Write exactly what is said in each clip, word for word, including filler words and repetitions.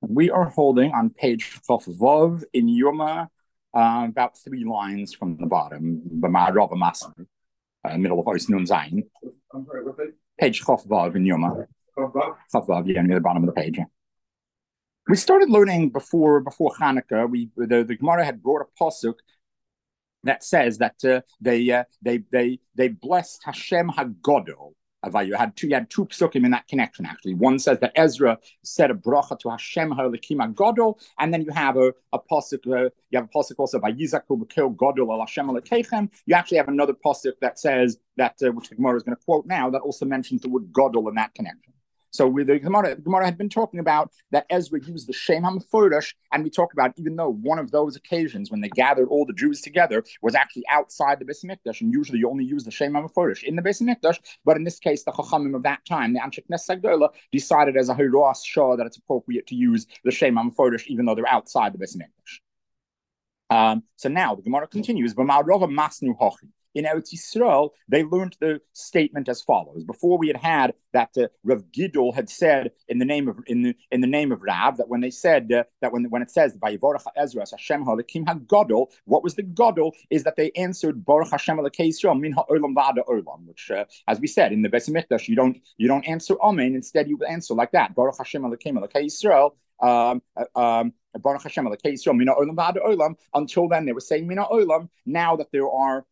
We are holding on page Vav in Yoma, uh, about three lines from the bottom, B'ma'arav Masna, uh, middle of Ois Nun Zayin. I'm sorry, what page? Page Vav in Yoma. Vav? Vav, yeah, near the bottom of the page. We started learning before before Hanukkah. We the, the Gemara had brought a pasuk that says that uh, they uh, they they they blessed Hashem Hagodol. You had two, you had two psukim in that connection, actually. One says that Ezra said a bracha to Hashem Ha'Elokim Godol, and then you have a, a pasuk, uh, you have a pasuk also by Yizaku B'Kel Godol Al Hashem Elokechem. You actually have another pasuk that says that, uh, which the Gemara is going to quote now, that also mentions the word Godol in that connection. So with the Gemara, the Gemara had been talking about that Ezra used the Shem HaMeforesh, and we talked about even though one of those occasions when they gathered all the Jews together was actually outside the Beis Hamikdash, and usually you only use the Shem HaMeforesh in the Beis Hamikdash, but in this case, the Chachamim of that time, the Anshe Knesset Agdola, decided as a Hiras Shah that it's appropriate to use the Shem HaMeforesh even though they're outside the Beis Hamikdash. Um, so now the Gemara continues, B'ma'arav Masnu Hochi. In Eretz Yisrael, they learned the statement as follows. Before we had had that uh, Rav Gidol had said in the name of in the in the name of Rav that when they said uh, that when when it says Vayivorach Ezra Hashem Ha'Elokim HaGodol, what was the Godol is that they answered Baruch Hashem Elokei Yisrael Min Ha'olam V'Ad Ha'olam, which uh, as we said in the Beis Hamikdash you don't you don't answer Amen, instead you answer like that Baruch Hashem Elokim Elokei Yisrael. Um, um, Baruch Hashem Elokei Yisrael Min Ha'olam V'Ad Ha'olam. Until then they were saying Min Ha'olam. Now that there are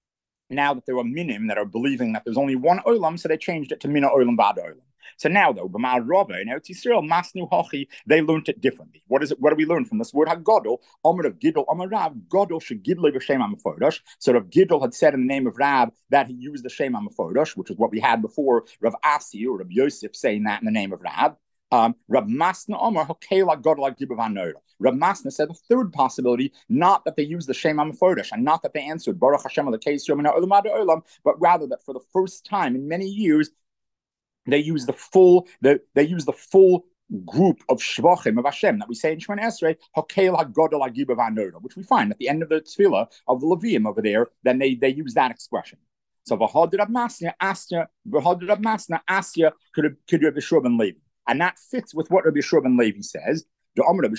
Now that there are minim that are believing that there's only one olam, so they changed it to mina olam ba'ad olam. So now, though, b'ma'arav in Eretz Yisrael, masnu hachi, they learned it differently. What is it? What do we learn from this word hagodol? Amar of Gidol, Amar Rav, Godol shegidle b'shem ha'meforesh. So Rav Gidol had said in the name of Rav that he used the shem ha'meforesh, which is what we had before Rav Asi or Rav Yosef saying that in the name of Rav. Um, Rav Masna Omar Hokela Godla Gibavanora. Rav Masna said the third possibility, not that they used the Shem HaMeforesh, and not that they answered Baruch Hashem Elokei Yisrael Min Ha'olam V'Ad Ha'olam, but rather that for the first time in many years they use the full the, they use the full group of shvachim of Hashem that we say in Shemon Esrei Hokel HaGodol HaGibavanora, which we find at the end of the tefillah of the Levium over there. Then they they use that expression. So V'Had Rav Masna Asya V'Had Rav Masna Asya could could Rabbi Shua ben Levi. And that fits with what Rabbi Shua ben Levi says. Why is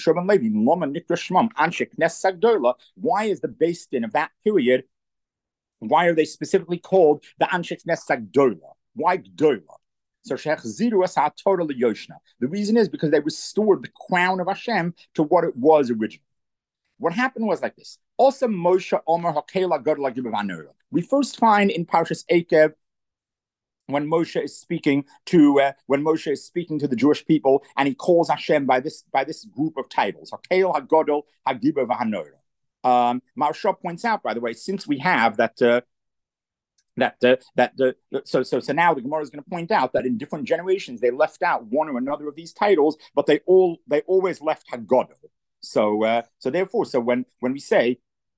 the Beis Din of that period, why are they specifically called the Anshe Knesset Agdola? Why Gdola? So the reason is because they restored the crown of Hashem to what it was originally. What happened was like this. Also, Moshe Omer Hakela Godla Gibavanora. We first find in Parshas Ekev, when Moshe is speaking to uh, when Moshe is speaking to the Jewish people, and he calls Hashem by this by this group of titles, Hakel, Hagodol, Hagiba, Vahanora. Um, Maharsha points out, by the way, since we have that uh, that uh, that the uh, so so so now the Gemara is going to point out that in different generations they left out one or another of these titles, but they all they always left Hagodol. So uh, so therefore, so when when we say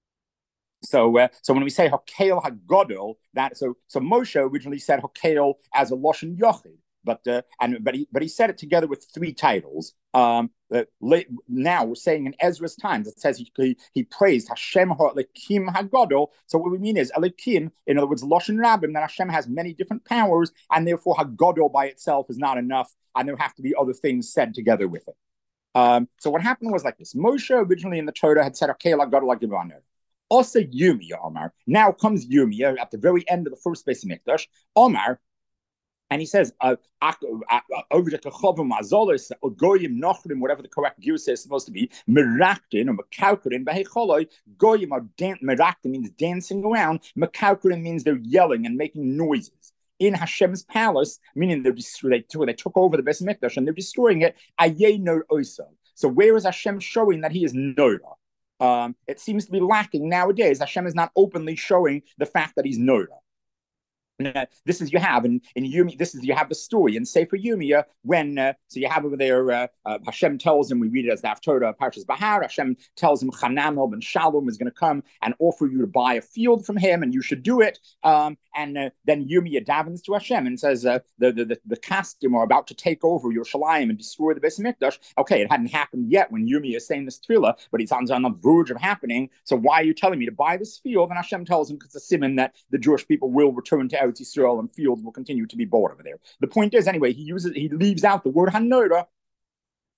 So, uh, so when we say Hakel Hagodol, that so so Moshe originally said Hakel as a Loshen Yochid, but uh, and but he but he said it together with three titles. Um, uh, now we're saying in Ezra's times it says he he, he praised Hashem Ha'Elokim Hagodol. So what we mean is Elokim, in other words, Loshen Rabbim, that Hashem has many different powers, and therefore Hagodol by itself is not enough, and there have to be other things said together with it. Um, so what happened was like this: Moshe originally in the Torah had said Hakel Hagodol Hagibaner. Also, Yirmiyah Omar. Now comes Yirmiyah at the very end of the first Beis Hamikdash. Omar, and he says, uh, over the Kachovim Azolis, or Goyim Nochrim, whatever the correct gear is supposed to be, Meraktin or Mekaukerin, Behecholoi, Goyim are dan- Meraktin means dancing around, Mekaukerin means they're yelling and making noises. In Hashem's palace, meaning they're destroy- they, took, they took over the Beis Hamikdash and they're destroying it, Ayeh Nor Oso. So where is Hashem showing that he is Nora? Um, it seems to be lacking nowadays. Hashem is not openly showing the fact that he's Nora. Uh, this is you have in in Yumi. This is you have the story in Sefer Yirmiyah when uh, so you have over there uh, uh, Hashem tells him, we read it as the Haftorah Parshas Bahar. Hashem tells him Chanamel ben Shalom is going to come and offer you to buy a field from him, and you should do it. Um, and uh, then Yirmiyah davens to Hashem and says uh, the the the, the Kasdim are about to take over Yerushalayim and destroy the Beis Hamikdash. Okay, it hadn't happened yet when Yirmiyah is saying this tefillah, but it's on, on the verge of happening. So why are you telling me to buy this field? And Hashem tells him because it's a siman that the Jewish people will return to Eretz Yisrael and fields will continue to be bought over there. The point is, anyway, he uses he leaves out the word Hanora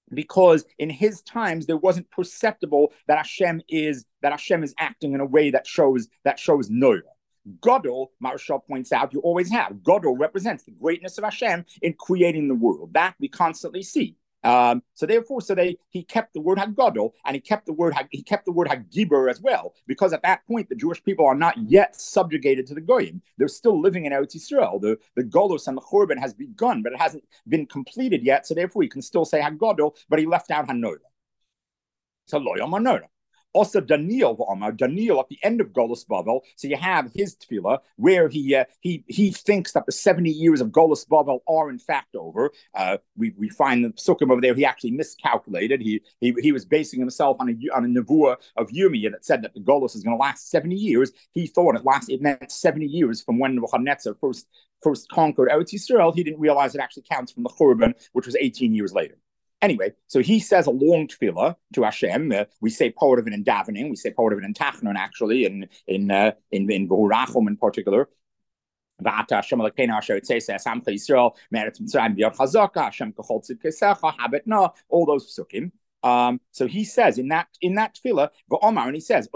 because in his times there wasn't perceptible that Hashem is that Hashem is acting in a way that shows that shows noda. Gadol, Maharshal points out, you always have. Gadol represents the greatness of Hashem in creating the world. That we constantly see. Um, so therefore, so they he kept the word Hagadol and he kept the word he kept the word Hagibur as well, because at that point the Jewish people are not yet subjugated to the Goyim. They're still living in Eretz Yisrael. The the Golos and the Churban has begun, but it hasn't been completed yet. So therefore, he can still say Hagadol, but he left out Hanoda. So Lo Yom Hanoda. Also, Daniel v'Amar, Daniel at the end of Golus Bavel. So you have his tefillah where he uh, he he thinks that the seventy years of Golus Bavel are in fact over. Uh, we we find the psukim over there. He actually miscalculated. He he he was basing himself on a on a nevuah of Yirmiyah that said that the Golus is going to last seventy years. He thought it last it meant seventy years from when Nebuchadnezzar first first conquered Eretz Yisrael. He didn't realize it actually counts from the Churban, which was eighteen years later. Anyway, so he says a long tefillah to Hashem. Uh, we say part of it in davening. We say part of it in Tachnun, actually, in in uh, in in V'hurachum in particular. V'ata Hashem Elokeinu asher tzeitzei Asamcha Yisrael me'eretz Mitzrayim b'yad chazaka Hashem kachol tzidkesecha habetna. All those psukim. Um, so he says in that in that tefillah, V'omar, and he says,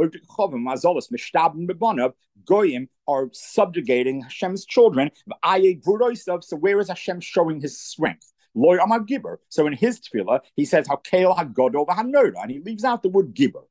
Goyim are subjugating Hashem's children. So where is Hashem showing his strength? Loy Amar Gibber. So in his tefillah, he says how Kael Hagodol v'Hanoda, and he leaves out the word Gibber.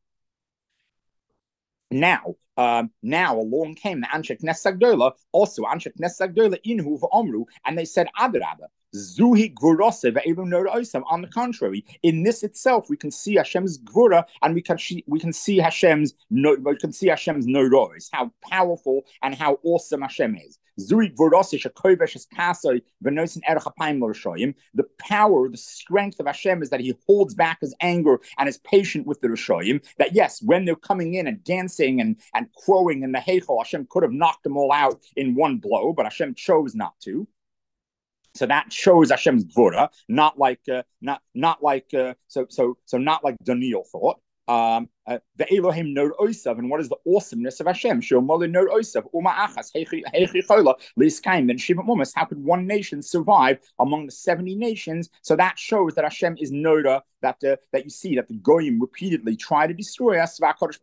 Now, um, now along came the Anshe Knesset Gdola, also Anshe Knesset Gdola Inhu v'Omru, and they said Adarabba. Zuhi Gvurose ve'Elu Noda Osam. On the contrary, in this itself, we can see Hashem's Gvura, and we can see we can see Hashem's no, we can see Hashem's Nodois, how powerful and how awesome Hashem is. Zuri Gvurose Shakovesh is Kasoi v'Nosin Erech Hapayim L'Rishoyim. The power, the strength of Hashem is that He holds back His anger and is patient with the Rishoyim. That yes, when they're coming in and dancing and and crowing in the Heichal, Hashem could have knocked them all out in one blow, but Hashem chose not to. So that shows Hashem's Gvura, not like uh, not not like uh, so so so not like Daniel thought. Um, uh, the Elohim Nod Osav, and what is the awesomeness of Hashem? Shomoli Nod Osav, Uma Achas, Heichi Chola, Liskaim, then Shiva Mumas. How could one nation survive among the seventy nations? So that shows that Hashem is Noda, that uh, that you see that the Goyim repeatedly try to destroy us.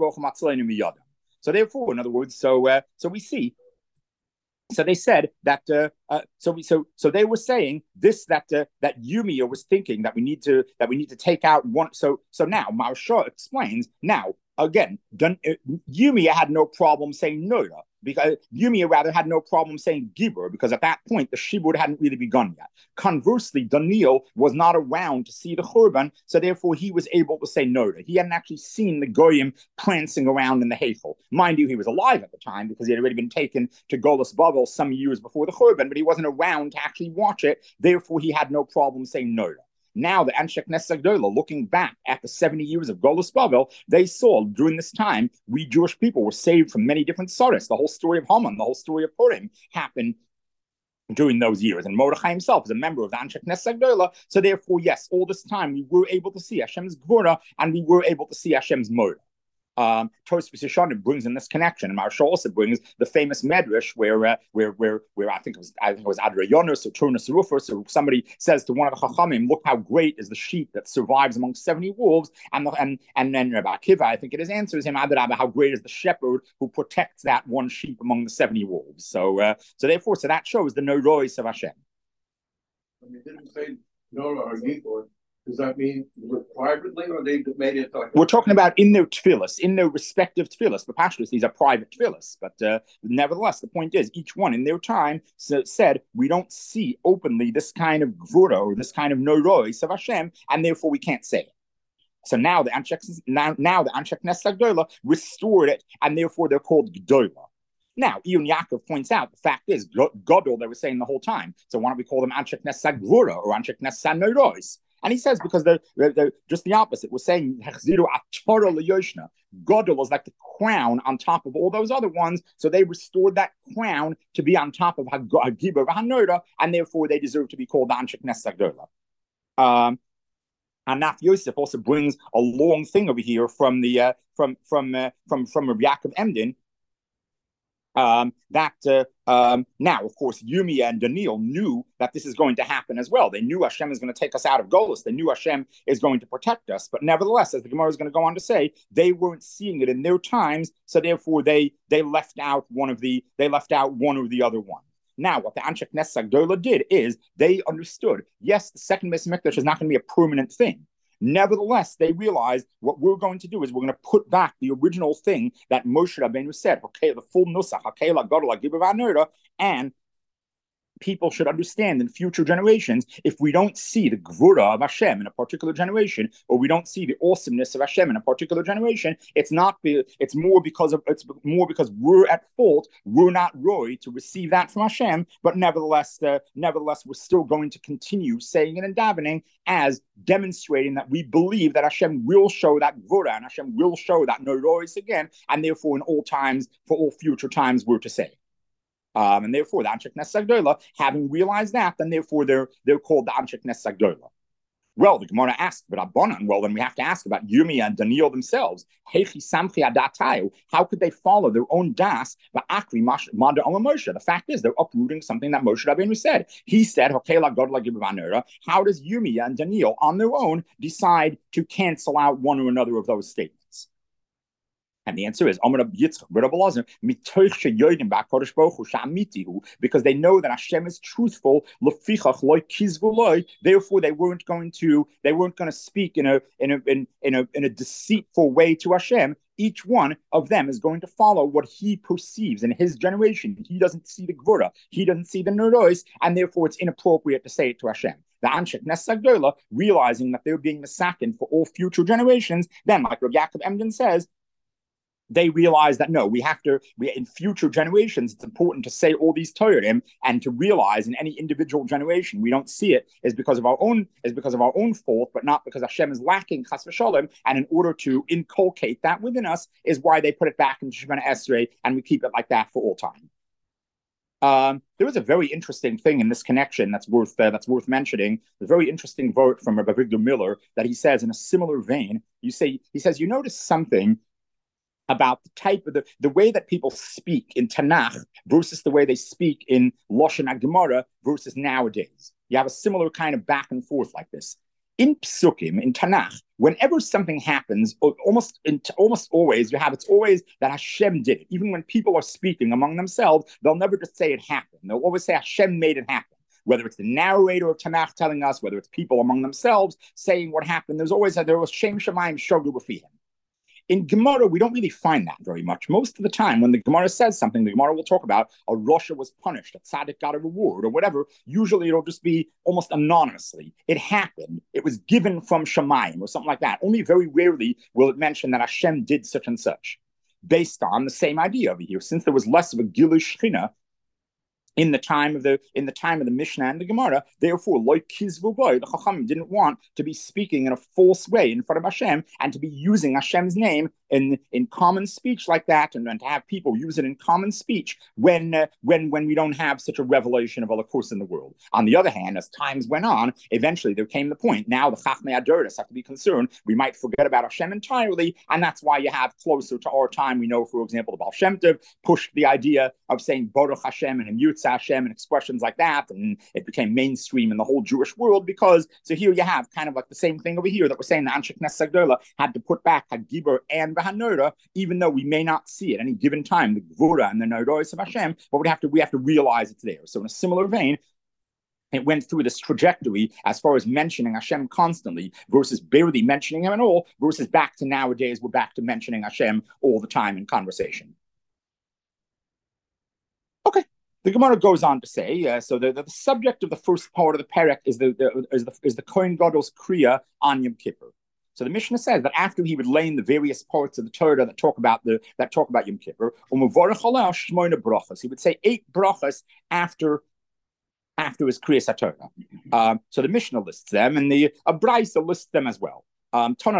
So therefore, in other words, so uh, so we see. So they said that. Uh, uh, so we so so they were saying this that uh, that Yirmiyah was thinking that we need to that we need to take out one. So so now Maharsha explains now again. Dun, uh, Yirmiyah had no problem saying Noda, because Yirmiyah rather had no problem saying Gibur, because at that point the Shibur hadn't really begun yet. Conversely, Daniel was not around to see the Churban, so therefore he was able to say Noda. He hadn't actually seen the Goyim prancing around in the Heichel. Mind you, he was alive at the time because he had already been taken to Golus Bavel some years before the Churban, but he wasn't around to actually watch it. Therefore, he had no problem saying Noda. Now, the Anshe Knesset Gdola, looking back at the seventy years of Golus Bavel, they saw during this time, we Jewish people were saved from many different sorrows. The whole story of Haman, the whole story of Purim happened during those years. And Mordechai himself is a member of the Anshe Knesset Gdola. So therefore, yes, all this time we were able to see Hashem's Gvura and we were able to see Hashem's Moda. Um, Tosfos Yeshanim brings in this connection, and Maharsha also brings the famous medrash where, uh, where, where, where I think it was, I think it was Adrayonus or Turnus Rufus, so somebody says to one of the Chachamim, "Look how great is the sheep that survives among seventy wolves," and the, and and then Rabbi Akiva, I think it is, answers him, "Adrabah, how great is the shepherd who protects that one sheep among the seventy wolves." So, uh, so therefore, so that shows the Norois of Hashem. When you didn't say Nora or Gibor, does that mean privately, or they made it? Like- We're talking about in their tefillas, in their respective tefillas. The pashtus, these are private tefillas, but uh, nevertheless, the point is, each one in their time so, said, we don't see openly this kind of gvura or this kind of norois of Hashem, and therefore we can't say it. So now the Anshe now, now the Anshe Knesset Gdola restored it, and therefore they're called Gdola. Now, Iyun Yaakov points out, the fact is, Godol, they were saying the whole time. So why don't we call them Anshe Knesset Gvura or Anshe Knesset Norois? And he says, because they're, they're, they're just the opposite. We're saying Godel was like the crown on top of all those other ones. So they restored that crown to be on top of Hagibah Hanoda, and therefore they deserve to be called the Anshe Knesset Gdola. Um, and Naf Yosef also brings a long thing over here from the uh, from from uh, from from Rabbi Yaakov Emden. Um, that uh, um, now, of course, Yumi and Daniel knew that this is going to happen as well. They knew Hashem is going to take us out of Golus. They knew Hashem is going to protect us. But nevertheless, as the Gemara is going to go on to say, they weren't seeing it in their times, so therefore they they left out one of the they left out one or the other one. Now, what the Anshe Knesset Agdola did is they understood, yes, the second Beis Hamikdash is not going to be a permanent thing. Nevertheless, they realized what we're going to do is we're going to put back the original thing that Moshe Rabbeinu said, okay, the full nusach, okay, la gadol, la and people should understand in future generations, if we don't see the gvura of Hashem in a particular generation, or we don't see the awesomeness of Hashem in a particular generation, it's not. It's more because of it's more because we're at fault. We're not roy to receive that from Hashem, but nevertheless, uh, nevertheless, we're still going to continue saying it and davening as demonstrating that we believe that Hashem will show that gvura and Hashem will show that norois again, and therefore in all times, for all future times, we're to say. Um, and therefore, the Anshe Knesset Agdola, having realized that, then therefore they're they're called the Anshe Knesset Agdola. Well, the Gemara asked, but Abbanan, well, then we have to ask about Yumi and Daniel themselves. How could they follow their own das? The fact is, they're uprooting something that Moshe Rabbeinu said. He said, how does Yumi and Daniel on their own decide to cancel out one or another of those statements? And the answer is because they know that Hashem is truthful. Therefore, they weren't going to they weren't going to speak in a in a in, in a in a deceitful way to Hashem. Each one of them is going to follow what he perceives in his generation. He doesn't see the gvura, he doesn't see the nerois, and therefore it's inappropriate to say it to Hashem. The Anshe Knesset Agdola, realizing that they're being misaken for all future generations, then, like Rabbi Yaakov Emden says, they realize that no, we have to, we, in future generations, it's important to say all these Torahim and to realize in any individual generation we don't see it is because of our own is because of our own fault, but not because Hashem is lacking chas v'shalom. And in order to inculcate that within us is why they put it back into Shemona Esrei, and we keep it like that for all time. Um, there was a very interesting thing in this connection that's worth uh, that's worth mentioning. A very interesting vote from Rabbi Victor Miller that he says in a similar vein. You say he says you notice something about the type of the, the way that people speak in Tanakh versus the way they speak in Lashon HaGemara versus nowadays. You have a similar kind of back and forth like this. In Psukim, in Tanakh, whenever something happens, almost in, almost always, you have it's always that Hashem did it. Even when people are speaking among themselves, they'll never just say it happened. They'll always say Hashem made it happen. Whether it's the narrator of Tanakh telling us, whether it's people among themselves saying what happened, there's always a, there was Shem Shemayim Shogu B'fihim. In Gemara, we don't really find that very much. Most of the time, when the Gemara says something, the Gemara will talk about a Rasha was punished, a tzaddik got a reward, or whatever. Usually, it'll just be almost anonymously. It happened. It was given from Shemayim, or something like that. Only very rarely will it mention that Hashem did such and such, based on the same idea over here. Since there was less of a Giluy Shechina in the time of the in the time of the Mishnah and the Gemara, therefore, like Kizvu Boy, the Chachamim didn't want to be speaking in a false way in front of Hashem and to be using Hashem's name in, in common speech like that, and, and to have people use it in common speech when uh, when when we don't have such a revelation of Elokus in the world. On the other hand, as times went on, eventually there came the point. Now the Chachmei Adoros have to be concerned. We might forget about Hashem entirely, and that's why you have closer to our time. We know, for example, the Baal Shem Tov pushed the idea of saying Baruch Hashem and Yutz Hashem and expressions like that, and it became mainstream in the whole Jewish world because, so here you have kind of like the same thing over here that we're saying the Anshe Knesset Agdola had to put back HaGibur and the HaNorah, even though we may not see it any given time, the Gvura and the Norois of Hashem, but we have to we have to realize it's there. So in a similar vein, it went through this trajectory as far as mentioning Hashem constantly versus barely mentioning him at all, versus back to nowadays, we're back to mentioning Hashem all the time in conversation. Okay. The Gemara goes on to say, uh, so the, the, the subject of the first part of the perek is the, the is the is the Kohen Gadol's kriya on Yom Kippur. So the Mishnah says that after he would lay in the various parts of the Torah that talk about the that talk about Yom Kippur, he would say eight brachas after after his kriyas HaTorah. Um, so the Mishnah lists them, and the Abraisa lists them as well. Um, First,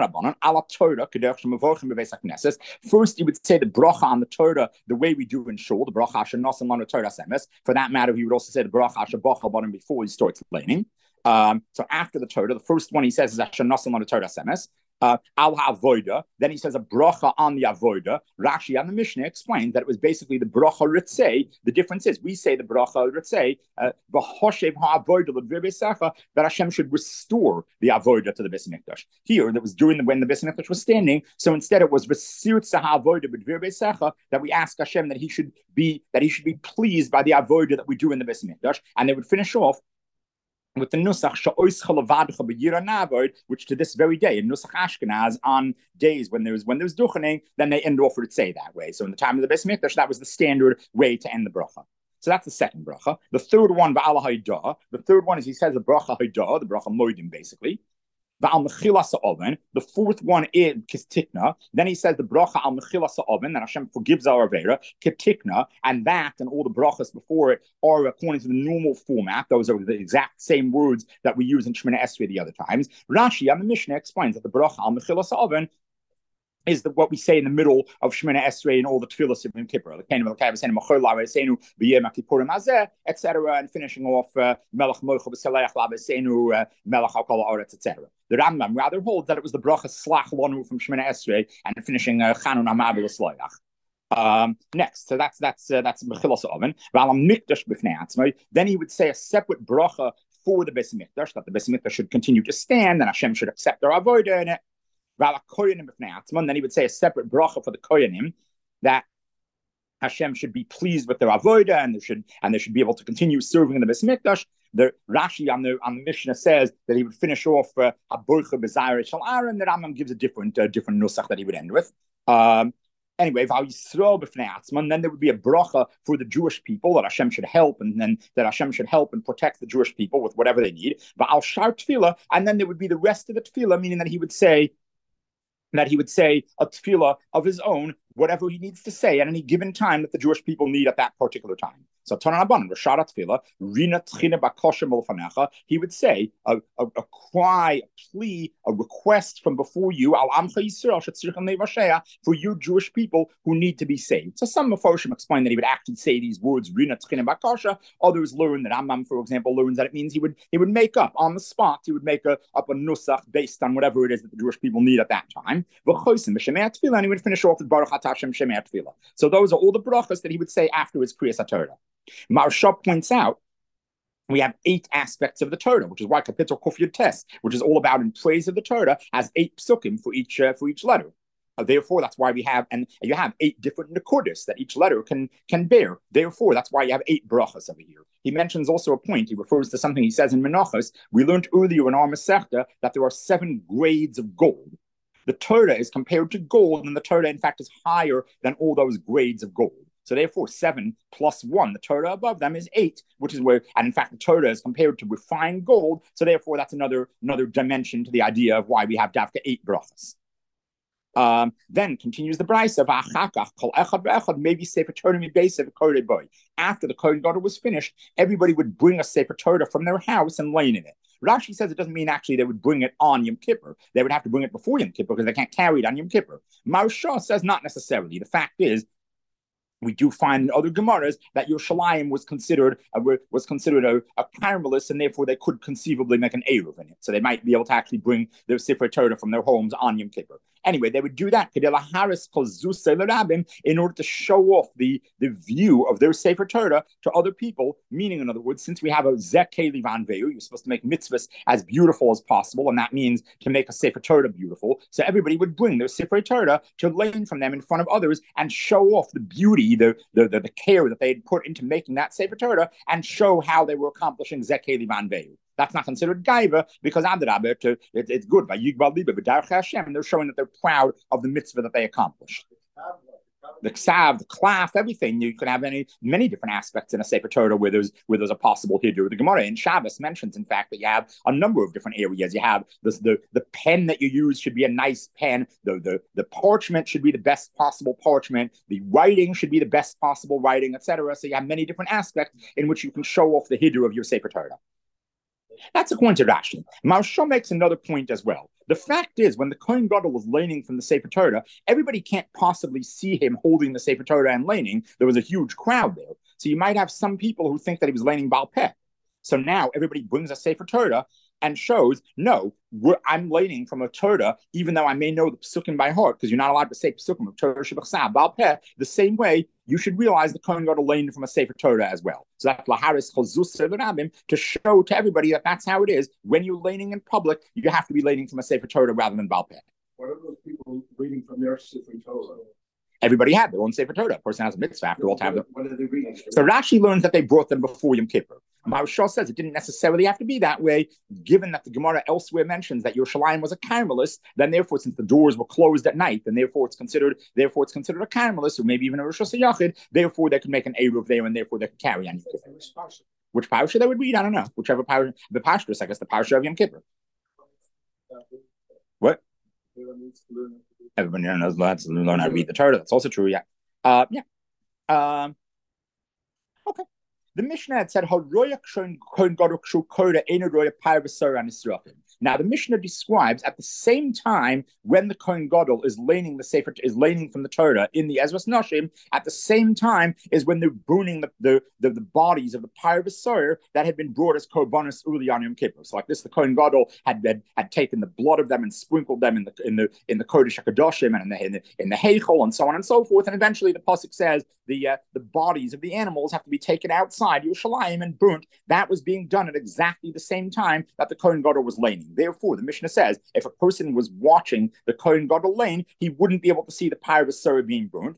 he would say the bracha on the Torah the way we do in shul, the bracha shenasim lanu Torah semes. For that matter, he would also say the bracha shebachal banim before he starts laning. Um, so after the Torah, the first one he says is shenasim lanu Torah semes. uh, al ha'avoida. Then he says a bracha on the avoida. Rashi on the Mishnah explains that it was basically the bracha ritzei. The difference is we say the bracha ritzei v'hoshev ha'avoida l'dvirbesecha, that Hashem should restore the avoida to the Beis Hamikdash. Here, that was during the when the Beis Hamikdash was standing. So instead, it was v'sirtza ha'avoida b'dvirbesecha, that we ask Hashem that He should be that He should be pleased by the avoida that we do in the Beis Hamikdash, and they would finish off with the nusach sha'ois chalavadcha b'yira navod, which to this very day in nusach Ashkenaz, on days when there's when there's duchening, then they end off with say that way. So in the time of the Beis Hamikdash, that was the standard way to end the bracha. So that's the second bracha. The third one, va'al ha'ida. The third one is he says the bracha ha'ida, the bracha moedim basically. Va'al mechilas ha'oven. The fourth one is kistikna. Then he says the bracha al mechilas ha'oven, that Hashem forgives our avera, kitikna, and that and all the brachas before it are according to the normal format. Those are the exact same words that we use in Shemona Esrei the other times. Rashi on the Mishnah explains that the bracha al mechilas ha'oven is the, what we say in the middle of Shemona Esrei and all the tefillos of Yom Kippur, et cetera, and finishing off Melech Mocha B'Saleach Labesenu, Melech Hakol Haaretz, et cetera. The Rambam rather holds that it was the bracha Slach Lanu from Shemona Esrei and finishing Chanun Hamabil L'Sloach. Um, next, so that's that's uh, that's Mechilas Oven. Then he would say a separate bracha for the Beis Hamikdash, that the Beis Hamikdash should continue to stand and Hashem should accept their avodah in it. Then he would say a separate bracha for the koyanim, that Hashem should be pleased with their avodah and they should and they should be able to continue serving in the Beis Hamikdash. The Rashi on the on the Mishnah says that he would finish off a burcha b'zayir shel Aaron. The Rambam gives a different uh, different nusach that he would end with. Um, Anyway, and then there would be a bracha for the Jewish people that Hashem should help, and then that Hashem should help and protect the Jewish people with whatever they need. And then there would be the rest of the tefillah, meaning that he would say. that he would say a tefillah of his own, whatever he needs to say at any given time that the Jewish people need at that particular time. So Tanan Rabbanan, Rashad Tefillah, Rina Tchina Bakosha Molfanecha, he would say a, a, a cry, a plea, a request from before you, Al Amcha Yisrael Shetzirchem Nevashea, for you Jewish people who need to be saved. So some Mefarshim explain that he would actually say these words, Rina Tchina Bakosha. Others learn that Rambam, for example, learns that it means he would he would make up on the spot, he would make a, up a nusach based on whatever it is that the Jewish people need at that time. And he would finish off with Baruch Atah Hashem Shemei Tefillah. So those are all the brachas that he would say after his Kriyas HaTorah. Maharsha points out we have eight aspects of the Torah, which is why Kapitel Kuf Yud Tes, which is all about in praise of the Torah, has eight psukim for each uh, for each letter. Uh, therefore, that's why we have, and you have eight different nekodos that each letter can can bear. Therefore, that's why you have eight brachas over here. He mentions also a point. He refers to something he says in Menachos. We learned earlier in our Masechta that there are seven grades of gold. The Torah is compared to gold, and the Torah, in fact, is higher than all those grades of gold. So therefore, seven plus one, the Torah above them is eight, which is where, and in fact, the Torah is compared to refined gold. So therefore, that's another another dimension to the idea of why we have Davka eight brachas. Um, then continues the Brisa of Achakach, Kol Echad Be'echad, maybe Sefer Torah Mibeisev Korei Boy. After the Kohen Gadol was finished, everybody would bring a Sefer Torah from their house and lay in it. Rashi says it doesn't mean actually they would bring it on Yom Kippur. They would have to bring it before Yom Kippur because they can't carry it on Yom Kippur. Maharsha says not necessarily. The fact is, we do find in other Gemaras that Yerushalayim was considered uh, was considered a, a caramelist, and therefore they could conceivably make an Eruv in it. So they might be able to actually bring their Sefer Torah from their homes on Yom Kippur. Anyway, they would do that in order to show off the, the view of their Sefer Torah to other people, meaning, in other words, since we have a Zekei Livan Veu, you're supposed to make mitzvahs as beautiful as possible, and that means to make a Sefer Torah beautiful. So everybody would bring their Sefer Torah to learn from them in front of others and show off the beauty, the, the, the, the care that they had put into making that Sefer Torah, and show how they were accomplishing Zekei Livan Veu. That's not considered gaiva because Adrabah, it, it's good by Yigbal Liba, but Darach Hashem, and they're showing that they're proud of the mitzvah that they accomplished. The ksav, the klaf, everything. You can have any many different aspects in a Sefer Torah where there's where there's a possible hidur. The Gemara in Shabbos mentions, in fact, that you have a number of different areas. You have this, the the pen that you use should be a nice pen. The the the parchment should be the best possible parchment. The writing should be the best possible writing, et cetera. So you have many different aspects in which you can show off the hidur of your Sefer Torah. That's according to Rashi. Maharsha makes another point as well. The fact is, when the Kohen Gadol was leaning from the Sefer Torah, everybody can't possibly see him holding the Sefer Torah and leaning. There was a huge crowd there. So you might have some people who think that he was leaning Baal Peh. So now everybody brings a Sefer Torah and shows, no, I'm learning from a Torah, even though I may know the Pesukim by heart, because you're not allowed to say Pesukim of Torah Shebachsa, Baal Peh. The same way, you should realize the Kohen Gadol learned from a Sefer Torah as well. So that's Laharis Chazus Rabim, to show to everybody that that's how it is. When you're learning in public, you have to be learning from a Sefer Torah rather than Baal Peh. What are those people reading from their Sefer Torah? Everybody had their own Sefer Torah. A person has a mitzvah after all time. What, what are they reading? So Rashi learns that they brought them before Yom Kippur. Maharshal says it didn't necessarily have to be that way, given that the Gemara elsewhere mentions that Yerushalayim was a Carmelist. Then, therefore, since the doors were closed at night, then therefore it's considered, therefore it's considered a Carmelist, or maybe even a Rosh Hashanah. Therefore, they could make an Eruv there, and therefore they could carry on Yom Kippur. Which parasha they would read, I don't know. Whichever parasha, the parasha, I guess the parasha of Yom Kippur. What? Everybody knows let's learn how to read the Torah. That's also true. Yeah. Uh, yeah. Um. Okay. The Mishnah had said, now the Mishnah describes at the same time when the Kohen Gadol is laning the Sefer, is laning from the Torah in the Ezras Nashim, at the same time is when they're burning the, the, the, the bodies of the Parvasar that had been brought as Korbanos early on Yom Kippur. So like this, the Kohen Gadol had, had had taken the blood of them and sprinkled them in the in the in the Kodesh HaKadoshim and in the in the, in the Heichel and so on and so forth. And eventually the pasuk says the uh, the bodies of the animals have to be taken outside Yerushalayim and burnt. That was being done at exactly the same time that the Kohen Gadol was laning. Therefore, the Mishnah says if a person was watching the Kohen Gadol lane, he wouldn't be able to see the Parvasar being burnt.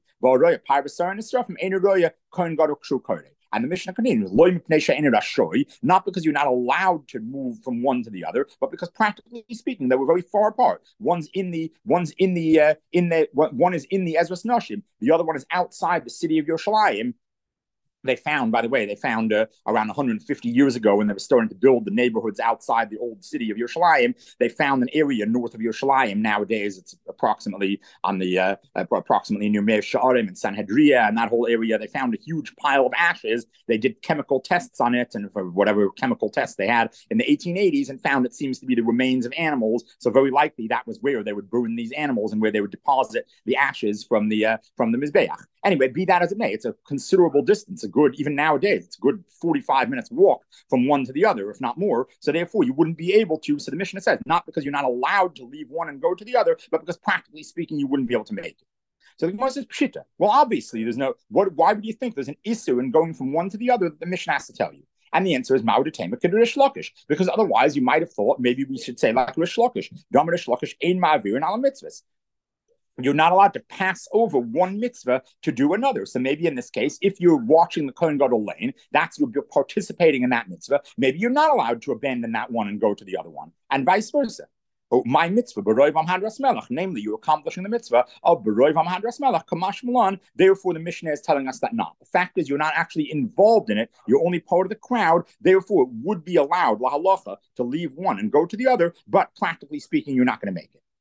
And the Mishnah continues, not because you're not allowed to move from one to the other, but because practically speaking, they were very far apart. One's in the one's in the uh, in the one is in the Ezras Nashim, the other one is outside the city of Yerushalayim. They found, by the way, they found uh, around one hundred fifty years ago when they were starting to build the neighborhoods outside the old city of Yerushalayim, they found an area north of Yerushalayim. Nowadays, it's approximately on the uh, approximately near Meir Sha'arim and Sanhedria and that whole area. They found a huge pile of ashes. They did chemical tests on it, and for whatever chemical tests they had in the eighteen eighties, and found it seems to be the remains of animals. So very likely that was where they would burn these animals and where they would deposit the ashes from the uh, from the Mizbeach. Anyway, be that as it may, it's a considerable distance. Good, even nowadays, it's a good forty-five minutes walk from one to the other, if not more. So therefore, you wouldn't be able to. So the Mishnah says, not because you're not allowed to leave one and go to the other, but because practically speaking, you wouldn't be able to make it. So the Gemara says, Pshita. Well, obviously, there's no. What? Why would you think there's an issue in going from one to the other that the Mishnah has to tell you? And the answer is Ma'udatema Rish Lakish, because otherwise you might have thought maybe we should say like Rish Lakish, Dam Rish Lakish Ein Ma'avir and Ala Mitzvahs. You're not allowed to pass over one mitzvah to do another. So maybe in this case, if you're watching the Kohen Gadol lane, that's you're participating in that mitzvah. Maybe you're not allowed to abandon that one and go to the other one, and vice versa. Oh, my mitzvah, B'roiv Hadras Melech, namely, you're accomplishing the mitzvah of B'roiv Hadras Melech, Kamash Milan. Therefore, the Mishnah is telling us that not. The fact is, you're not actually involved in it. You're only part of the crowd. Therefore, it would be allowed, la halacha, to leave one and go to the other. But practically speaking, you're not going to make it.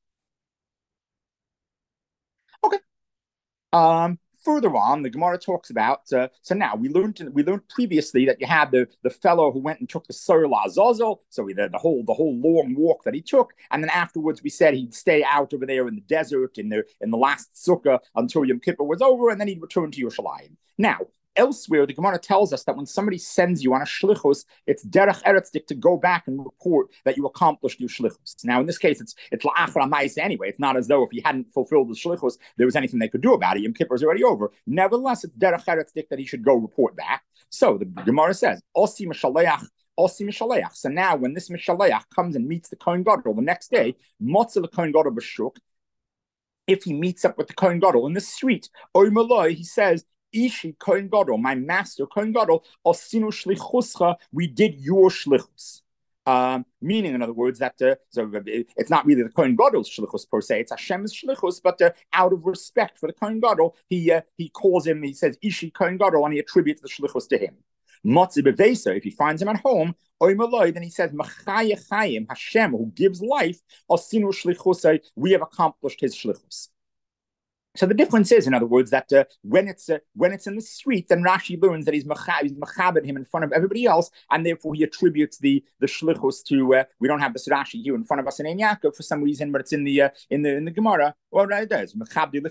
Okay. Um, further on, the Gemara talks about. Uh, so now we learned we learned previously that you had the, the fellow who went and took the Sar La'azazel. So we the, the whole the whole long walk that he took, and then afterwards we said he'd stay out over there in the desert in the in the last sukkah until Yom Kippur was over, and then he'd return to Yerushalayim. Now. Elsewhere, the Gemara tells us that when somebody sends you on a shlichus, it's derech eretzdik to go back and report that you accomplished your shlichus. Now, in this case, it's it's la'achar ma'aseh anyway. It's not as though if he hadn't fulfilled the shlichus, there was anything they could do about it. Yom Kippur is already over. Nevertheless, it's derech eretzdik that he should go report back. So the Gemara says, osi mishaleach. So now, when this Mishaleach comes and meets the Kohen Gadol the next day, Motza the Kohen Gadol b'shuk, if he meets up with the Kohen Gadol in the street, Oy Maloi, he says, Ishi Kohen Gadol, my master Kohen Gadol, Osinu shlichuscha, we did your shlichus. Um, meaning, in other words, that uh, so it's not really the Kohen Gadol's shlichus per se; it's Hashem's shlichus. But uh, out of respect for the Kohen Gadol, he uh, he calls him. He says Ishi Kohen Gadol, and he attributes the shlichus to him. Motzi bevesa, if he finds him at home, Oimaloi, then he says Machaya Chayim, Hashem, who gives life, Osinu shlichusay, we have accomplished his shlichus. So the difference is, in other words, that uh, when it's uh, when it's in the street, then Rashi learns that he's machabed him in front of everybody else, and therefore he attributes the the shlichus to. Uh, we don't have this Rashi here in front of us in Ein Yaakov for some reason, but it's in the uh, in the in the Gemara. Well, right, it does.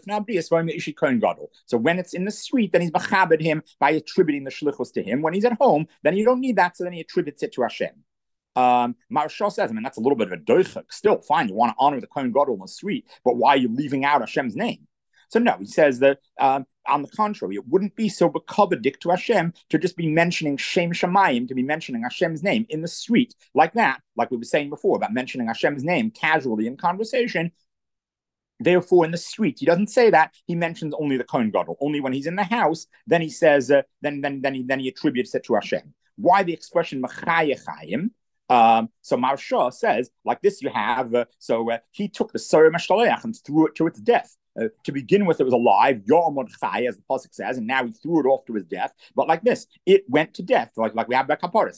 So when it's in the street, then he's machabed him by attributing the shlichus to him. When he's at home, then you don't need that, so then he attributes it to Hashem. Um, Maharsha says, I mean, that's a little bit of a doichak. Still, fine, you want to honor the Kohen Gadol on the street, but why are you leaving out Hashem's name? So no, he says that um, on the contrary, it wouldn't be so bekabadik to Hashem to just be mentioning Shem Shamayim, to be mentioning Hashem's name in the street like that, like we were saying before about mentioning Hashem's name casually in conversation. Therefore, in the street, he doesn't say that. He mentions only the Kohen Gadol. Only when he's in the house, then he says, uh, then then then he then he attributes it to Hashem. Why the expression Machayachayim? Um, so Maharsha says, like this, you have, uh, so uh, he took the Sarah Mashaleach and threw it to its death. Uh, to begin with, it was alive, Yomod Chai, as the Pasuk says, and now he threw it off to his death. But like this, it went to death, like, like we have by Kaparis.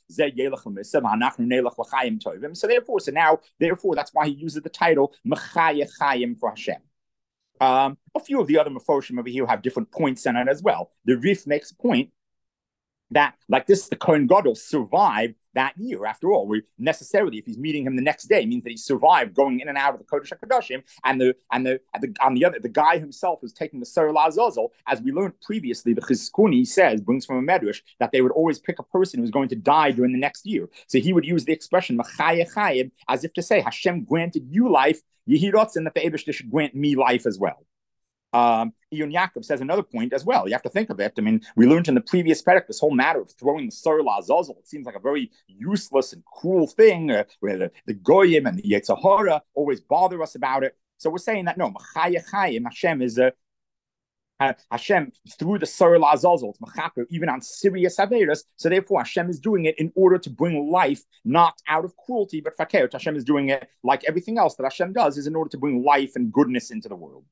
So therefore, so now, therefore, that's why he uses the title Machayachayim for Hashem. Um, a few of the other Mefoshim over here have different points in it as well. The Rif makes a point that, like this, the Kohen Gadol survived that year. After all, we necessarily, if he's meeting him the next day, means that he survived going in and out of the Kodesh HaKadoshim, and the and the, and the on the other, the guy himself who's taking the Sarah Lazazel, as we learned previously, the Chizkuni says, brings from a medrash, that they would always pick a person who's going to die during the next year. So he would use the expression Machayachayim as if to say, Hashem granted you life, Yehirotzen, that the Eibishter should grant me life as well. Um, Iyun Yaakov says another point as well. You have to think of it. I mean, we learned in the previous parak this whole matter of throwing the Sarah Lazazel. It seems like a very useless and cruel thing, uh, where the, the Goyim and the Yetzer Hara always bother us about it. So we're saying that no, Machayachayim, Hashem is a uh, Hashem through the Sarah Lazazel, it's Machaper, even on serious Averas. So therefore, Hashem is doing it in order to bring life, not out of cruelty, but Fakert. Hashem is doing it like everything else that Hashem does, is in order to bring life and goodness into the world.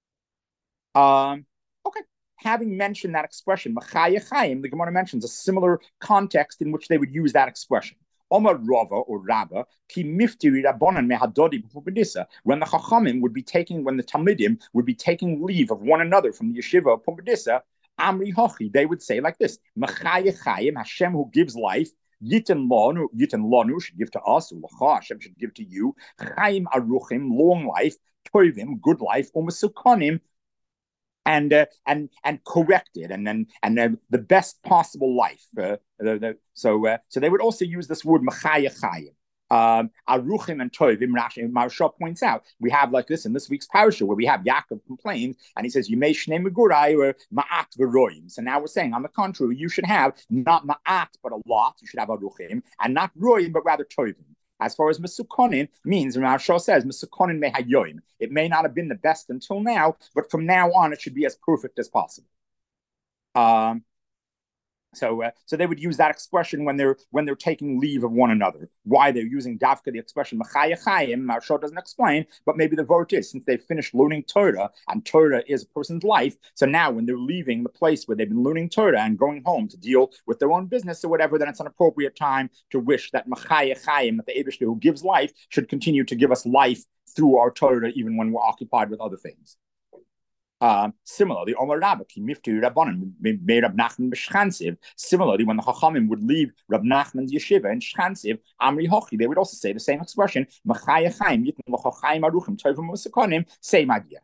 Um, okay, having mentioned that expression, Machayachayim, the Gemara mentions a similar context in which they would use that expression. Omar Rava or Rabba, ki miftiri rabbanan mehadodi b'pumbedisa, when the Chachamim would be taking, when the Talmidim would be taking leave of one another from the yeshiva of Pumbedisa, Amri Hochi, they would say like this: Machayachayim, Hashem who gives life. Yitin lanu, yitin lanu should give to us, Lacha, Hashem should give to you. Chaim aruchim, long life. Toivim, good life. Umesukonim. And uh, and and corrected and and and uh, the best possible life. Uh, the, the, so uh, so they would also use this word machayachayim. Um, Aruchim and Tovim. Rashi Maharsha points out we have like this in this week's parasha where we have Yaakov complains and he says you may shnei megurai or ma'at v'roim. So now we're saying on the contrary you should have not ma'at but a lot. You should have aruchim and not roim but rather Tovim. As far as Mesukonin means, Maharsha says, Mesukonin mehayoim. It may not have been the best until now, but from now on, it should be as perfect as possible. Um, so, uh, so they would use that expression when they're when they're taking leave of one another. Why they're using Davka, the expression Machayachayim, Maharsha doesn't explain, but maybe the vote is since they've finished learning Torah, and Torah is a person's life. So now, when they're leaving the place where they've been learning Torah and going home to deal with their own business or whatever, then it's an appropriate time to wish that Machayachayim, that the Eibishter who gives life, should continue to give us life through our Torah, even when we're occupied with other things. Um, similarly, Omar Rabba, ki mifti Rabbanan, made Rab Nachman b'Shchansiv. Similarly, when the Chachamim would leave Rab Nachman's yeshiva in Shchansiv, Amri Hochi, they would also say the same expression, Machayachayim, Yitin L'Chachayim Aruchim, Tovim Musakonim, same idea.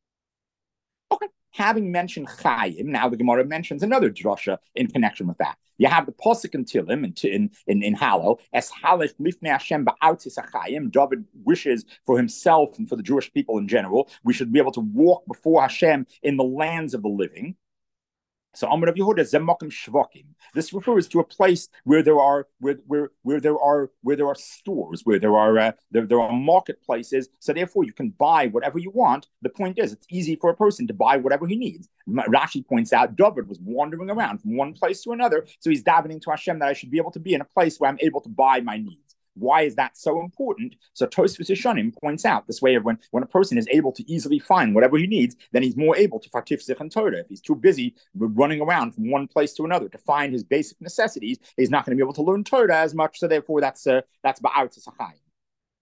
Okay, having mentioned Chayim, now the Gemara mentions another drasha in connection with that. You have the Pasuk in Tilim, in, in, in, in Hallel, Es Halech Lifnei Hashem Ba'artis HaChayim. David wishes for himself and for the Jewish people in general, we should be able to walk before Hashem in the lands of the living. So Amar Rav Yehuda Zemokim Shvokim. This refers to a place where there are where where where there are where there are stores, where there are uh, there, there are marketplaces. So therefore, you can buy whatever you want. The point is, it's easy for a person to buy whatever he needs. Rashi points out David was wandering around from one place to another, so he's davening to Hashem that I should be able to be in a place where I'm able to buy my needs. Why is that so important? So Tosfos Yeshanim points out this way of when, when a person is able to easily find whatever he needs, then he's more able to participate in Torah. If he's too busy running around from one place to another to find his basic necessities, he's not going to be able to learn Torah as much. So therefore, that's uh, that's Ba'artis HaChayim.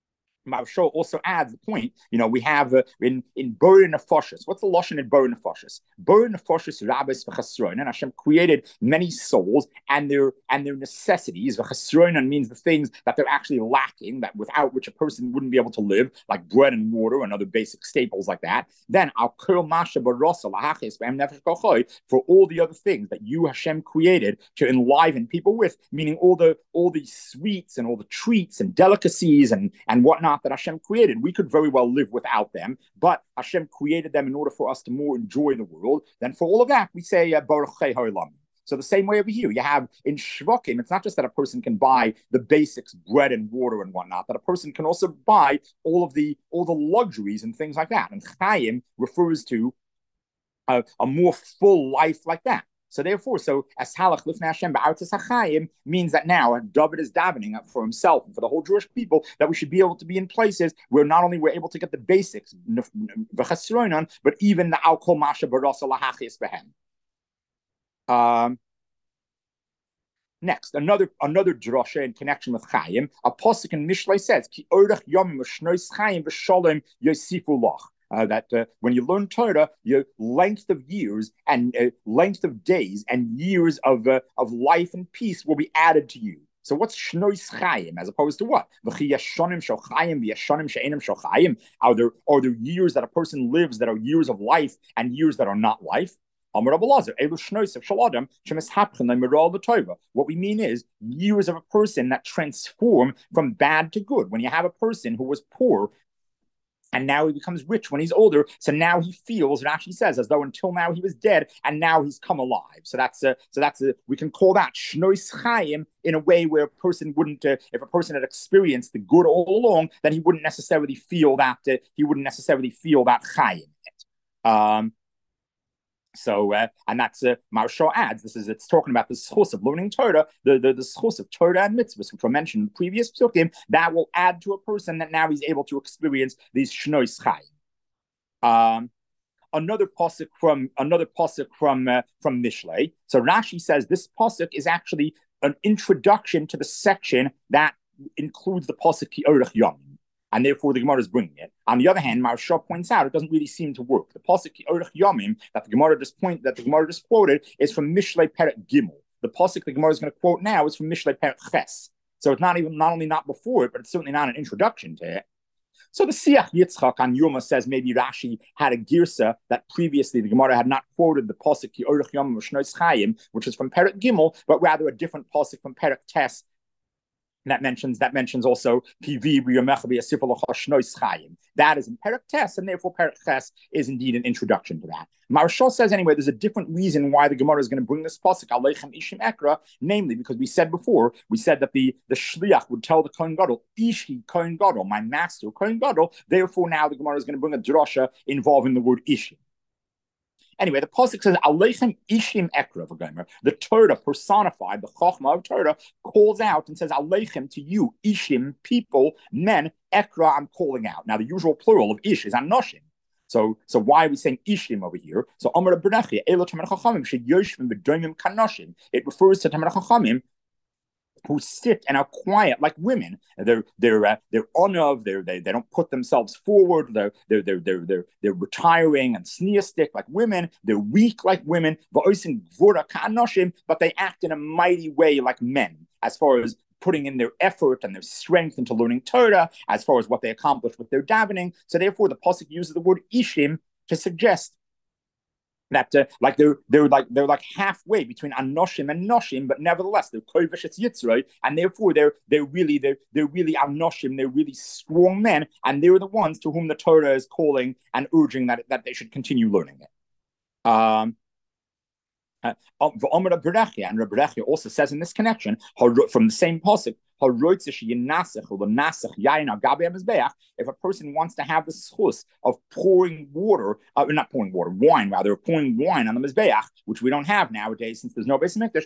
Maharsha also adds the point, you know, we have uh, in in Bor Nefashos. What's the lashon in Bor Nefashos? Bor Nefashos Rabbis v'chasroin, and Hashem created many souls and their and their necessities. V'chasroin means the things that they're actually lacking, that without which a person wouldn't be able to live, like bread and water and other basic staples like that. Then al kol masha barasa lahachis b'em nefesh kochoy, for all the other things that you Hashem created to enliven people with, meaning all the all the sweets and all the treats and delicacies and and whatnot that Hashem created. We could very well live without them, but Hashem created them in order for us to more enjoy the world. Then for all of that, we say uh, Baruch Chei Ha'olam. So the same way over here, you have in Shvakim, it's not just that a person can buy the basics, bread and water and whatnot, that a person can also buy all of the all the luxuries and things like that. And Chaim refers to a, a more full life like that. So therefore, so as halach lifnei Hashem ba'artzas hachayim means that now David is davening up for himself and for the whole Jewish people that we should be able to be in places where not only we're able to get the basics, but even the al kol masha barasa lahachis behem. Um. Next, another another drasha in connection with Chaim, a pasuk in Mishlei says, "Ki orach yomim v'shnois Chaim v'shalom yosifu lach." Uh, that uh, when you learn Torah, your length of years and uh, length of days and years of uh, of life and peace will be added to you. So what's shnois Chaim as opposed to what? Are there are there years that a person lives that are years of life and years that are not life? What we mean is years of a person that transform from bad to good. When you have a person who was poor and now he becomes rich when he's older, so now he feels, it actually says, as though until now he was dead and now he's come alive. So that's a, so that's a, we can call that shnois Chaim in a way where a person wouldn't, uh, if a person had experienced the good all along, then he wouldn't necessarily feel that, uh, he wouldn't necessarily feel that Chaim. Um, So, uh, and that's, uh, Maharsha adds, this is, it's talking about the schus of learning Torah, the, the, the schus of Torah and mitzvahs, which were mentioned in the previous psukim, that will add to a person that now he's able to experience these shnois Chaim. Um, another pasuk from, another pasuk from, uh, from Mishlei. So Rashi says this pasuk is actually an introduction to the section that includes the pasuk Ki Orach Yomim. And therefore the Gemara is bringing it. On the other hand, Maharsha points out it doesn't really seem to work. The pasuk Orach Yomim that the Gemara just point that the Gemara just quoted is from Mishlei Perek Gimel. The pasuk the Gemara is going to quote now is from Mishlei Perek Ches. So it's not even not only not before it, but it's certainly not an introduction to it. So the Siach Yitzchak on Yoma says maybe Rashi had a girsa that previously the Gemara had not quoted the pasuk Orach Yomim Shnois Chaim, which is from Perek Gimel, but rather a different pasuk from Perek Tes. That mentions that mentions also that is in Perek Tes, and therefore Perek Ches is indeed an introduction to that. Maharsha says anyway, there's a different reason why the Gemara is going to bring this pasuk Aleichem Ishim Ekra, namely because we said before, we said that the the shliach would tell the Kohen Gadol, Ishi Kohen Gadol, my master Kohen Gadol. Therefore, now the Gemara is going to bring a drasha involving the word Ishi. Anyway, the pasuk says, Aleichem Ishim Ekra v'gomer. The Torah personified, the Chochmah of Torah, calls out and says, Aleichem, to you, Ishim, people, men, Ekra, I'm calling out. Now, the usual plural of Ish is Anoshim. So, so why are we saying Ishim over here? So, Amar B'nechia, Elo Tamar Chachamim, Sheyoshvim B'doimim Kanoshim. It refers to Tamar Chachamim, who sit and are quiet like women. They're they're uh, they're unav. They're, they they don't put themselves forward. They're they're they're they're they're, they're retiring and sneerstic like women. They're weak like women. But they act in a mighty way like men, as far as putting in their effort and their strength into learning Torah, as far as what they accomplish with their davening. So therefore, the pasuk uses the word ishim to suggest that uh, like they're they're like they're like halfway between anoshim and noshim, but nevertheless they're kovish it's yitzroi, and therefore they're they're really they're they're really anoshim, they're really strong men, and they're the ones to whom the Torah is calling and urging that that they should continue learning it. Um, Uh, and Rabbi Berechia also says in this connection from the same pasuk, if a person wants to have the schus of pouring water, uh, not pouring water, wine rather, pouring wine on the mizbeach, which we don't have nowadays since there's no Beis Hamikdash,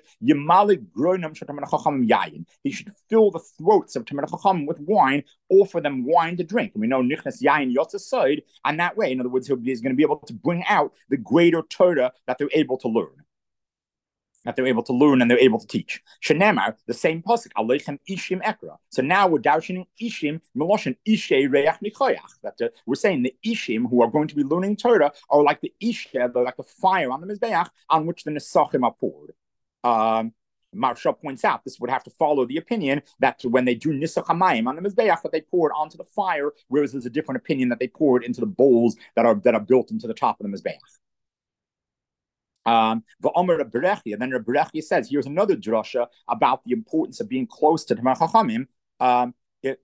he should fill the throats of Tamar Chacham with wine, offer them wine to drink. And we know nichnas yain yotzasod, and that way, in other words, he's going to be able to bring out the greater Torah that they're able to learn. that they're able to learn and they're able to teach. Shenemar, the same pasuk, Aleichem Ishim Ekra. So now we're darshaning Ishim, Meloshin Ishe Reach Nichoyach. That uh, we're saying the Ishim who are going to be learning Torah are like the Ishe, they're like the fire on the Mizbeach on which the Nesachim are poured. Um, Marsha points out this would have to follow the opinion that when they do Nisach HaMayim on the Mizbeach, that they pour it onto the fire, whereas there's a different opinion that they pour it into the bowls that are that are built into the top of the Mizbeach. Um, and then Rabbi Berechia says, here's another drasha about the importance of being close to Tamar Chachamim. Um, if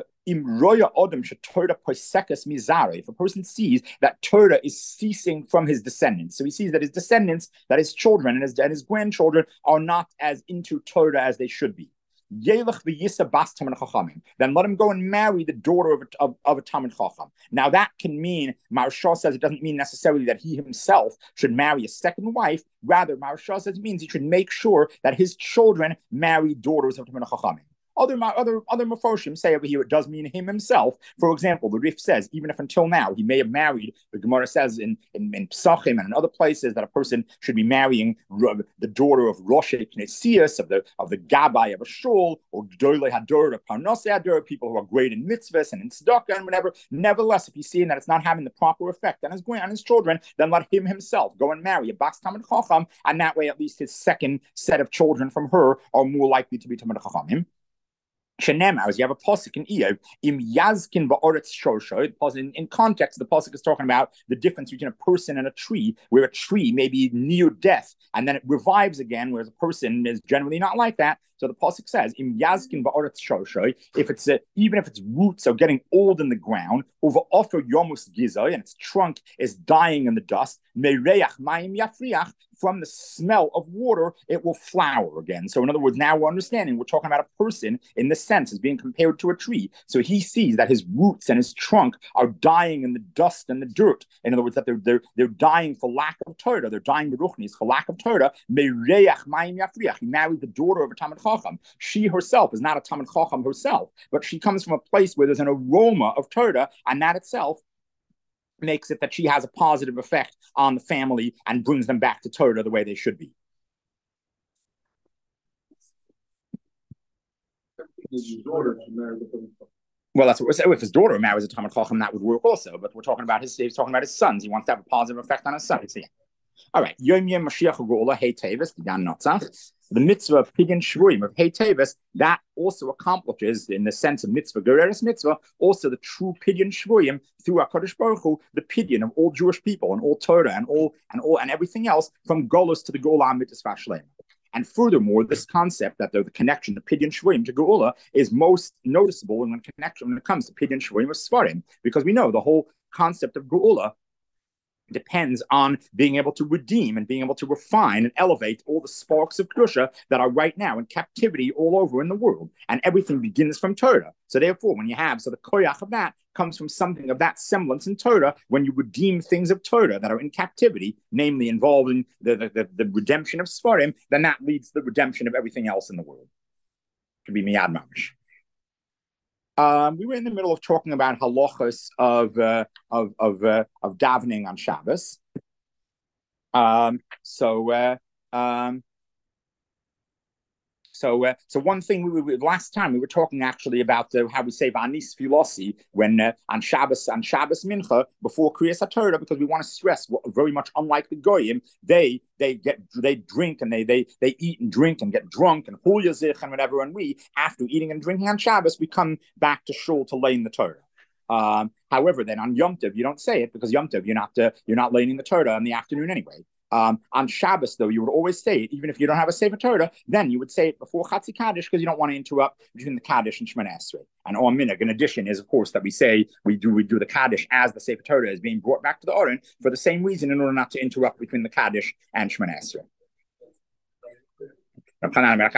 a person sees that Torah is ceasing from his descendants, so he sees that his descendants, that his children and his, and his grandchildren are not as into Torah as they should be. Then let him go and marry the daughter of a, of, of a Talmid Chacham. Now that can mean, Maharsha says it doesn't mean necessarily that he himself should marry a second wife. Rather, Maharsha says it means he should make sure that his children marry daughters of Talmid Chacham. Other other other Mefoshim say over here it does mean him himself. For example, the Rif says even if until now he may have married, the Gemara says in in, in Psachim and in other places that a person should be marrying the daughter of Rosh Knesias, of the of the Gabbai of a shul, or Gdolei Hador of Parnasei Hador, people who are great in mitzvahs and in tzedakah and whatever. Nevertheless, if he's seeing that it's not having the proper effect on his on his children, then let him himself go and marry a Bas Talmid Chacham, and that way at least his second set of children from her are more likely to be Talmid Chachamim. Shenemar, as you have a pasuk in Eov, im yazkin ba'oretz shosho. In, in context, the pasuk is talking about the difference between a person and a tree, where a tree may be near death and then it revives again, whereas a person is generally not like that. So the pasuk says, im yazkin ba'oretz shosho. If it's a, even if its roots are getting old in the ground, over offer yomus gizay, and its trunk is dying in the dust, mereach mayim yafriach. From the smell of water, it will flower again. So in other words, now we're understanding we're talking about a person in this sense as being compared to a tree. So he sees that his roots and his trunk are dying in the dust and the dirt. In other words, that they're they're, they're dying for lack of Torah. They're dying beruchnis for lack of Torah. He married the daughter of a Talmid Chacham. She herself is not a Talmid Chacham herself, but she comes from a place where there's an aroma of Torah, and that itself makes it that she has a positive effect on the family and brings them back to Torah the way they should be. Well, that's what we're saying. If his daughter marries a Talmid Chacham, that would work also. But we're talking about his. He's talking about his sons. He wants to have a positive effect on his sons. Yeah. All right. Yom Yom Mashiach Geula Hey Tevis Didan Notzach. The mitzvah of Pidyon Shvuim of Hey Tevis, that also accomplishes, in the sense of mitzvah Gereres mitzvah, also the true Pidyon Shvuim through HaKadosh Baruch Hu, the Pidyon of all Jewish people and all Torah and all and all and everything else from Golus to the Geula Mitzvah Shlema. And furthermore, this concept that the, the connection to Pidyon Shvuim to Geula is most noticeable in when connection when it comes to Pidyon Shvuim of Sfarim, because we know the whole concept of Geula depends on being able to redeem and being able to refine and elevate all the sparks of Kedusha that are right now in captivity all over in the world. And everything begins from Torah. So therefore, when you have, so the koyach of that comes from something of that semblance in Torah, when you redeem things of Torah that are in captivity, namely involved in the, the, the, the redemption of Sfarim, then that leads to the redemption of everything else in the world. It could be miyad mamish. Um, we were in the middle of talking about halachos of uh, of of uh, of davening on Shabbos. Um, so uh, um, so uh, so one thing we were last time we were talking actually about uh, how we say Vanis Filosi when uh, on Shabbos on Shabbos Mincha before Kriyas HaTorah, because we want to stress what, very much unlike the Goyim, they they get they drink and they they they eat and drink and get drunk and hul yazich and whatever, and we after eating and drinking on Shabbos we come back to shul to lay in the Torah. Um, however, then on Yom Tov you don't say it because Yom Tov you're not uh, you're not laying in the Torah in the afternoon anyway. Um, on Shabbos, though, you would always say it, even if you don't have a Sefer Torah, then you would say it before Chatzi Kaddish because you don't want to interrupt between the Kaddish and Shemana Esrei. And Or Minhag, in addition, is of course that we say we do we do the Kaddish as the Sefer Torah is being brought back to the Oren for the same reason, in order not to interrupt between the Kaddish and Shemana Esrei.